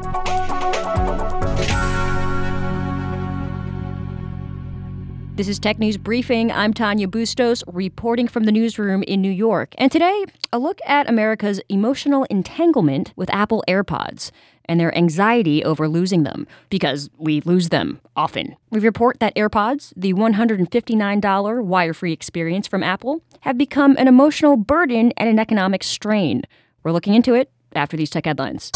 This is Tech News Briefing. I'm Tanya Bustos, reporting from the newsroom in New York. And today, a look at America's emotional entanglement with Apple AirPods and their anxiety over losing them, because we lose them often. We report that AirPods, the $159 wire-free experience from Apple, have become an emotional burden and an economic strain. We're looking into it after these tech headlines.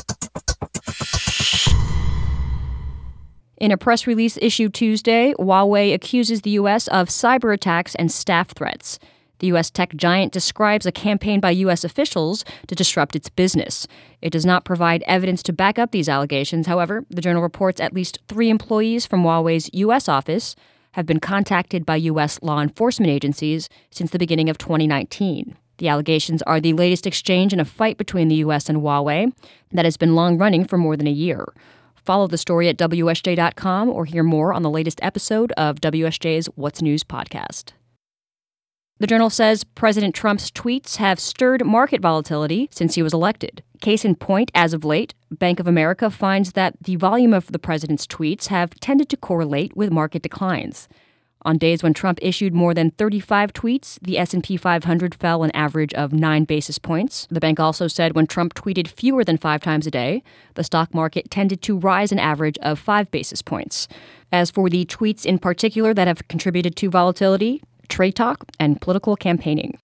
In a press release issued Tuesday, Huawei accuses the U.S. of cyber attacks and staff threats. The U.S. tech giant describes a campaign by U.S. officials to disrupt its business. It does not provide evidence to back up these allegations. However, the journal reports at least 3 employees from Huawei's U.S. office have been contacted by U.S. law enforcement agencies since the beginning of 2019. The allegations are the latest exchange in a fight between the U.S. and Huawei that has been long-running for more than a year. Follow the story at WSJ.com or hear more on the latest episode of WSJ's What's News podcast. The journal says President Trump's tweets have stirred market volatility since he was elected. Case in point, as of late, Bank of America finds that the volume of the president's tweets have tended to correlate with market declines. On days when Trump issued more than 35 tweets, the S&P 500 fell an average of 9 basis points. The bank also said when Trump tweeted fewer than 5 times a day, the stock market tended to rise an average of 5 basis points. As for the tweets in particular that have contributed to volatility, trade talk and political campaigning.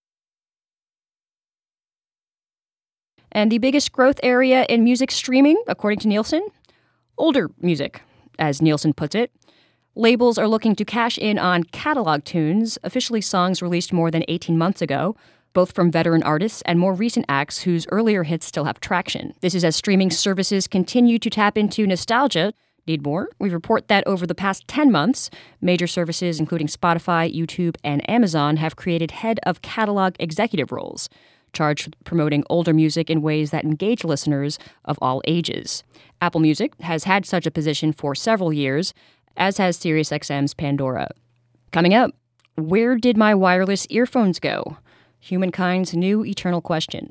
And the biggest growth area in music streaming, according to Nielsen? Older music, as Nielsen puts it. Labels are looking to cash in on catalog tunes, officially songs released more than 18 months ago, both from veteran artists and more recent acts whose earlier hits still have traction. This is as streaming services continue to tap into nostalgia. Need more? We report that over the past 10 months, major services including Spotify, YouTube, and Amazon have created head of catalog executive roles, charged with promoting older music in ways that engage listeners of all ages. Apple Music has had such a position for several years, as has SiriusXM's Pandora. Coming up, where did my wireless earphones go? Humankind's new eternal question.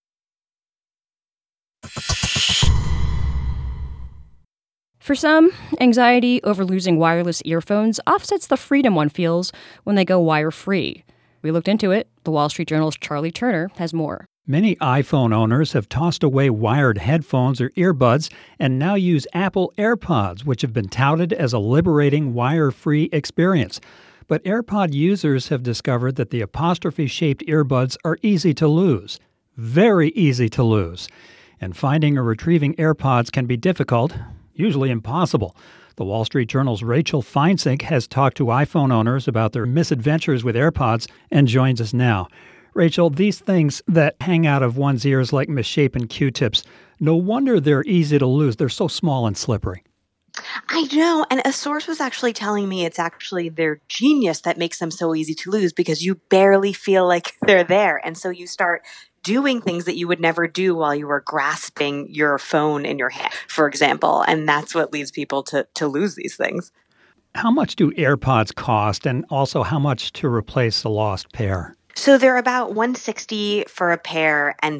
For some, anxiety over losing wireless earphones offsets the freedom one feels when they go wire-free. We looked into it. The Wall Street Journal's Charlie Turner has more. Many iPhone owners have tossed away wired headphones or earbuds and now use Apple AirPods, which have been touted as a liberating wire-free experience. But AirPod users have discovered that the apostrophe-shaped earbuds are easy to lose. Very easy to lose. And finding or retrieving AirPods can be difficult, usually impossible. The Wall Street Journal's Rachel Feinsick has talked to iPhone owners about their misadventures with AirPods and joins us now. Rachel, these things that hang out of one's ears like misshapen Q-tips, no wonder they're easy to lose. They're so small and slippery. I know. And a source was actually telling me it's actually their genius that makes them so easy to lose because you barely feel like they're there. And so you start doing things that you would never do while you were grasping your phone in your hand, for example. And that's what leads people to lose these things. How much do AirPods cost, and also how much to replace a lost pair? So they're about $160 for a pair and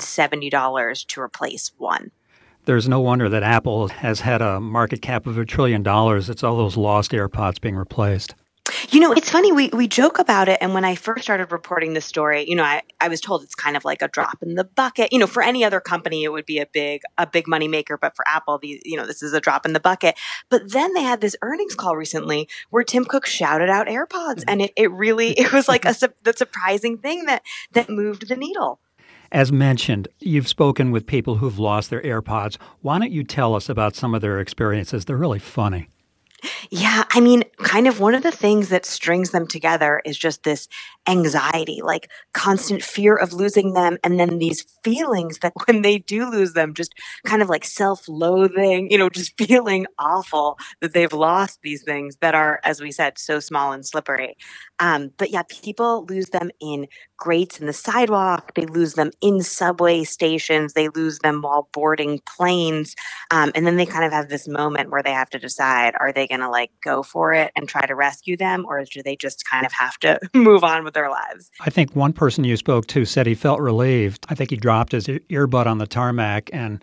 $70 to replace one. There's no wonder that Apple has had a market cap of $1 trillion. It's all those lost AirPods being replaced. You know, it's funny, we joke about it. And when I first started reporting this story, you know, I was told it's kind of like a drop in the bucket. You know, for any other company, it would be a big money maker. But for Apple, this is a drop in the bucket. But then they had this earnings call recently where Tim Cook shouted out AirPods. And it was like the surprising thing that moved the needle. As mentioned, you've spoken with people who've lost their AirPods. Why don't you tell us about some of their experiences? They're really funny. Yeah, I mean, kind of one of the things that strings them together is just this anxiety, like constant fear of losing them. And then these feelings that when they do lose them, just kind of like self-loathing, just feeling awful that they've lost these things that are, as we said, so small and slippery. But yeah, people lose them in grates in the sidewalk. They lose them in subway stations. They lose them while boarding planes. And then they kind of have this moment where they have to decide, are they going to go for it and try to rescue them? Or do they just kind of have to move on with their lives? I think one person you spoke to said he felt relieved. I think he dropped his earbud on the tarmac and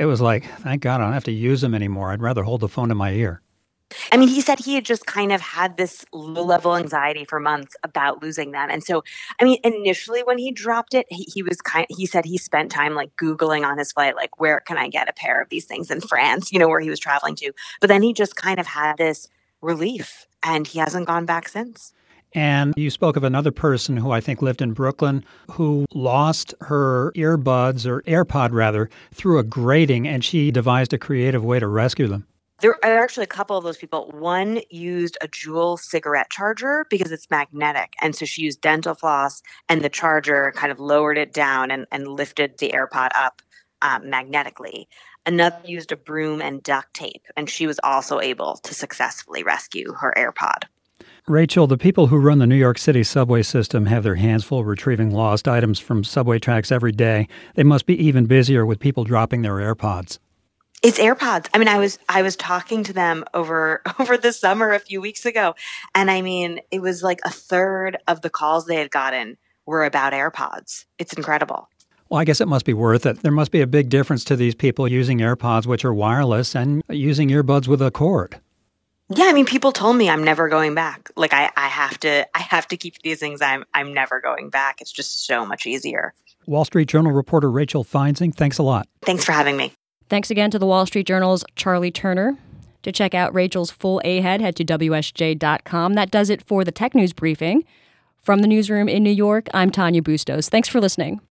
It was like, thank God I don't have to use them anymore. I'd rather hold the phone to my ear. I mean, he said he had just kind of had this low-level anxiety for months about losing them. And so, I mean, initially when he dropped it, he said he spent time like Googling on his flight, like, where can I get a pair of these things in France, where he was traveling to. But then he just kind of had this relief, and he hasn't gone back since. And you spoke of another person who I think lived in Brooklyn who lost her earbuds, or AirPod rather, through a grating, and she devised a creative way to rescue them. There are actually a couple of those people. One used a Juul cigarette charger because it's magnetic. And so she used dental floss, and the charger kind of lowered it down and lifted the AirPod up magnetically. Another used a broom and duct tape, and she was also able to successfully rescue her AirPod. Rachel, the people who run the New York City subway system have their hands full retrieving lost items from subway tracks every day. They must be even busier with people dropping their AirPods. It's AirPods. I mean, I was talking to them over the summer a few weeks ago, and I mean, it was like a third of the calls they had gotten were about AirPods. It's incredible. Well, I guess it must be worth it. There must be a big difference to these people using AirPods, which are wireless, and using earbuds with a cord. Yeah, I mean, people told me I'm never going back. Like I have to keep these things. I'm never going back. It's just so much easier. Wall Street Journal reporter Rachel Feinzing, thanks a lot. Thanks for having me. Thanks again to the Wall Street Journal's Charlie Turner. To check out Rachel's full A-head, head to WSJ.com. That does it for the Tech News Briefing. From the newsroom in New York, I'm Tanya Bustos. Thanks for listening.